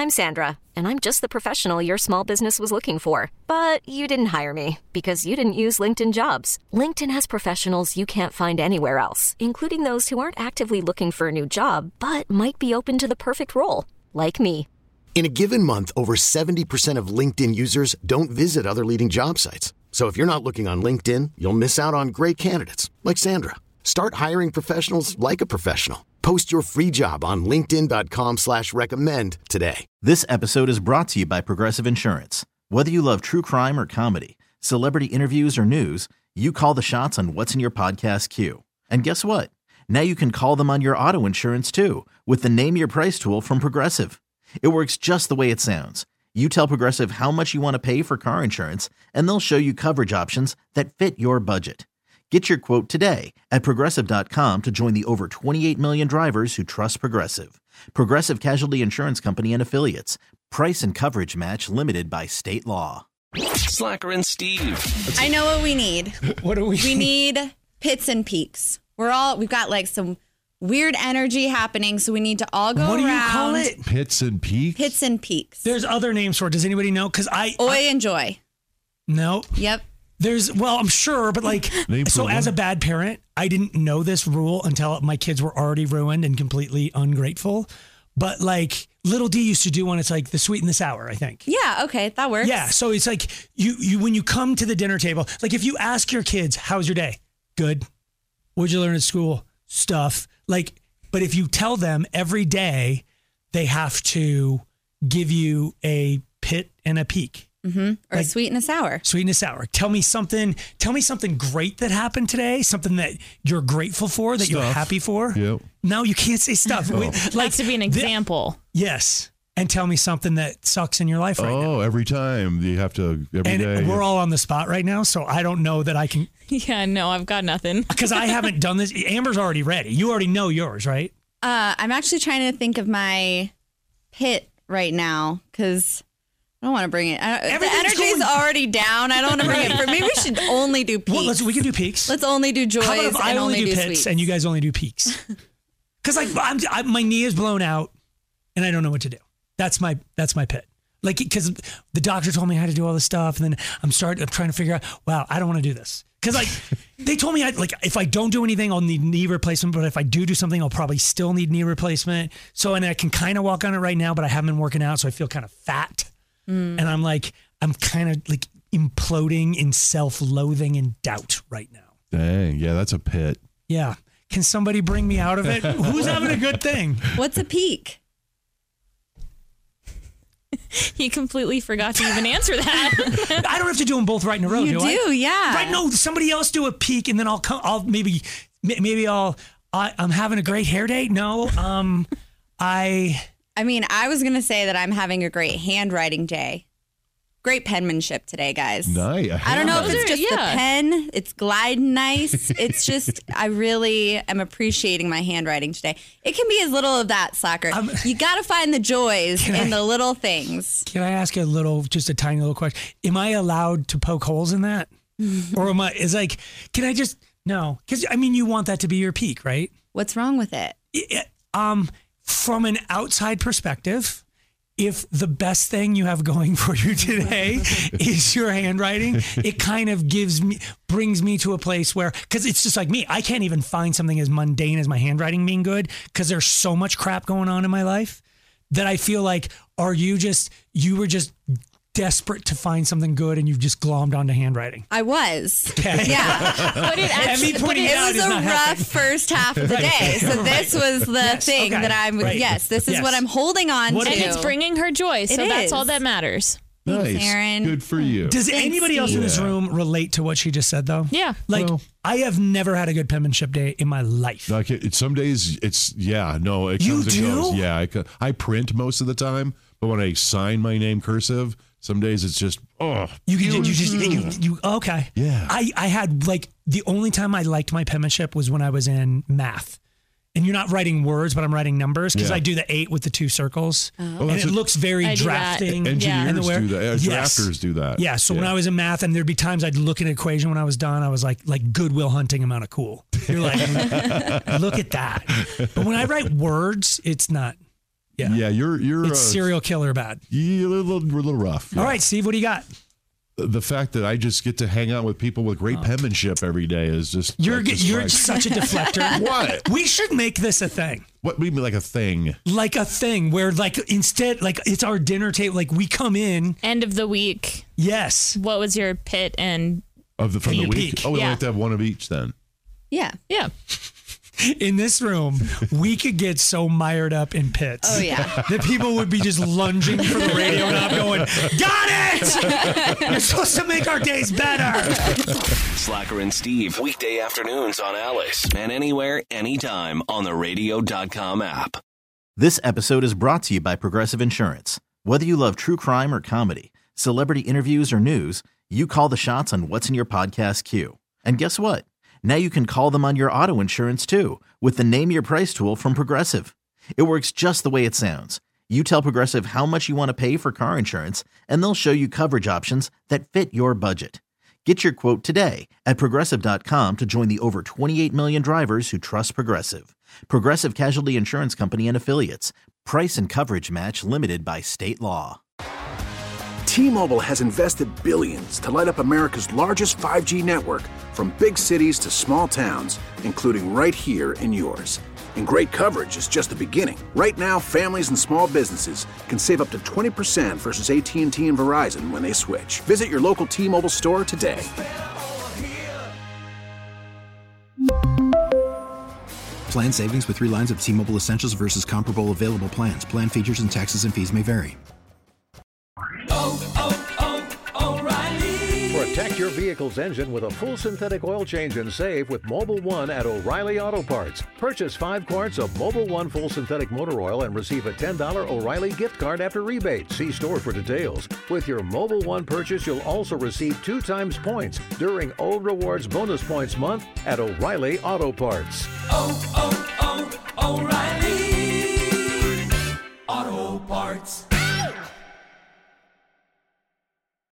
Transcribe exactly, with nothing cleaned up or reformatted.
I'm Sandra, and I'm just the professional your small business was looking for. But you didn't hire me because you didn't use LinkedIn Jobs. LinkedIn has professionals you can't find anywhere else, including those who aren't actively looking for a new job, but might be open to the perfect role, like me. In a given month, over seventy percent of LinkedIn users don't visit other leading job sites. So if you're not looking on LinkedIn, you'll miss out on great candidates like Sandra. Start hiring professionals like a professional. Post your free job on linkedin.com slash recommend today. This episode is brought to you by Progressive Insurance. Whether you love true crime or comedy, celebrity interviews or news, you call the shots on what's in your podcast queue. And guess what? Now you can call them on your auto insurance too with the Name Your Price tool from Progressive. It works just the way it sounds. You tell Progressive how much you want to pay for car insurance, and they'll show you coverage options that fit your budget. Get your quote today at Progressive dot com to join the over twenty-eight million drivers who trust Progressive. Progressive Casualty Insurance Company and Affiliates. Price and coverage match limited by state law. Slacker and Steve. I know what we need. What do we We need pits and peaks. We're all, we've got like some weird energy happening, so we need to all go What do around. you call it? Pits and peaks? Pits and peaks. There's other names for it. Does anybody know? Because I... Oi I, and joy. No. Yep. There's, well, I'm sure, but like, so as a bad parent, I didn't know this rule until my kids were already ruined and completely ungrateful. But like, Little D used to do one, it's like the sweet and the sour, I think. Yeah, okay, that works. Yeah, so it's like, you, you when you come to the dinner table, like if you ask your kids, how's your day? Good. What'd you learn at school? Stuff. Like, but if you tell them every day, they have to give you a pit and a peak. Mm-hmm. Or Like, a sweet and a sour. Sweet and a sour. Tell me something. Tell me something great that happened today. Something that you're grateful for, that Stuff. you're happy for. Yep. No, you can't say stuff. Oh. Wait, Like, like has to be an the- example. yes, and tell me something that sucks in your life right now. Oh, every time you have to, every And day. we're all on the spot right now, so I don't know that I can, Yeah, no, I've got nothing. because I haven't done this. Amber's already ready. You already know yours, right? Uh, I'm actually trying to think of my pit right now, because I don't want to bring it. I, the Everything's energy's going- already down. I don't want to bring it. For maybe we should only do peaks. Well, let's, we can do peaks. Let's only do joys How about if I and only, only do, do pits sweets. and you guys only do peaks? Because like I'm, I, my knee is blown out, and I don't know what to do. That's my that's my pit. Like, because the doctor told me I had to do all this stuff, and then I'm starting. I'm trying to figure out. Wow, I don't want to do this. Because like they told me, I like if I don't do anything, I'll need knee replacement. But if I do do something, I'll probably still need knee replacement. So and I can kind of walk on it right now, but I haven't been working out, so I feel kind of fat. Mm. And I'm like, I'm kind of like imploding in self-loathing and doubt right now. Dang, yeah, that's a pit. Yeah. Can somebody bring me out of it? Who's having a good thing? What's a peak? He completely forgot to even answer that. I don't have to do them both right in a row, You do I? do, yeah. Right? No, somebody else do a peak, and then I'll come. I'll maybe, maybe I'll. I, I'm having a great hair day. No, um, I. I mean, I was going to say that I'm having a great handwriting day. Great penmanship today, guys. Nice. I don't know if Those it's are- just the yeah. pen. It's gliding nice. It's just, I really am appreciating my handwriting today. It can be as little of that, Slacker. I'm- You got to find the joys Can in I- the little things. Can I ask a little, just a tiny little question? Am I allowed to poke holes in that, or am I? Is like, can I just no? Because I mean, you want that to be your peak, right? What's wrong with it? It- um, from an outside perspective, if the best thing you have going for you today is your handwriting, it kind of gives me, brings me to a place where, because it's just like me, I can't even find something as mundane as my handwriting being good because there's so much crap going on in my life that I feel like, are you just, you were just desperate to find something good and you've just glommed onto handwriting? I was. Okay. Yeah. But it And me actually, but pointing it, it out It is was a not rough happening. first half of the day. So this was the Yes, thing okay, that I'm, right. yes, this is Yes. what I'm holding on What to. and it's bringing her joy, so It that's is. all that matters. Thanks, Nice. Aaron. Good for you. Does Thanks, anybody else in this Steve. room relate to what she just said, though? Yeah. Like, Well- I have never had a good penmanship day in my life. Like it, some days it's yeah no it You comes and do? goes. Yeah I, co- I print most of the time, but when I sign my name cursive, some days it's just oh You can you just you, you okay. Yeah. I, I had like the only time I liked my penmanship was when I was in math. And you're not writing words, but I'm writing numbers because Yeah. I do the eight with the two circles. Oh, And that's it a- looks very I do that. drafting. engineers and the where- do that. Uh, Yes. Drafters do that. Yeah. So when I was in math, and there'd be times I'd look at an equation when I was done, I was like, like Goodwill Hunting amount of cool. You're like, look at that. But when I write words, it's not. Yeah. Yeah, you're you're It's uh, serial killer bad. You're a little, we're a little rough. All yeah. right, Steve, what do you got? The fact that I just get to hang out with people with great penmanship every day is just You're that just you're like- such a deflector. What? We should make this a thing. What do you mean like a thing? Like a thing where like instead like it's our dinner table. Like we come in. End of the week. Yes. What was your pit and Of the from Take the a week? peek. Oh, we Yeah. like to have one of each then. Yeah. yeah. In this room, we could get so mired up in pits. Oh, yeah. That people would be just lunging for the radio knob going, got it! You're supposed to make our days better. Slacker and Steve, weekday afternoons on Alice, and anywhere, anytime on the radio dot com app. This episode is brought to you by Progressive Insurance. Whether you love true crime or comedy, celebrity interviews or news, you call the shots on what's in your podcast queue. And guess what? Now you can call them on your auto insurance too with the Name Your Price tool from Progressive. It works just the way it sounds. You tell Progressive how much you want to pay for car insurance, and they'll show you coverage options that fit your budget. Get your quote today at Progressive dot com to join the over twenty-eight million drivers who trust Progressive. Progressive Casualty Insurance Company and Affiliates. Price and coverage match limited by state law. T-Mobile has invested billions to light up America's largest five G network, from big cities to small towns, including right here in yours. And great coverage is just the beginning. Right now, families and small businesses can save up to twenty percent versus A T and T and Verizon when they switch. Visit your local T-Mobile store today. Plan savings with three lines of T-Mobile Essentials versus comparable available plans. Plan features and taxes and fees may vary. Protect your vehicle's engine with a full synthetic oil change and save with Mobil one at O'Reilly Auto Parts. Purchase five quarts of Mobil one full synthetic motor oil and receive a ten dollars O'Reilly gift card after rebate. See store for details. With your Mobil one purchase, you'll also receive two times points during O Rewards Bonus Points Month at O'Reilly Auto Parts. Oh, oh, oh, O'Reilly Auto Parts.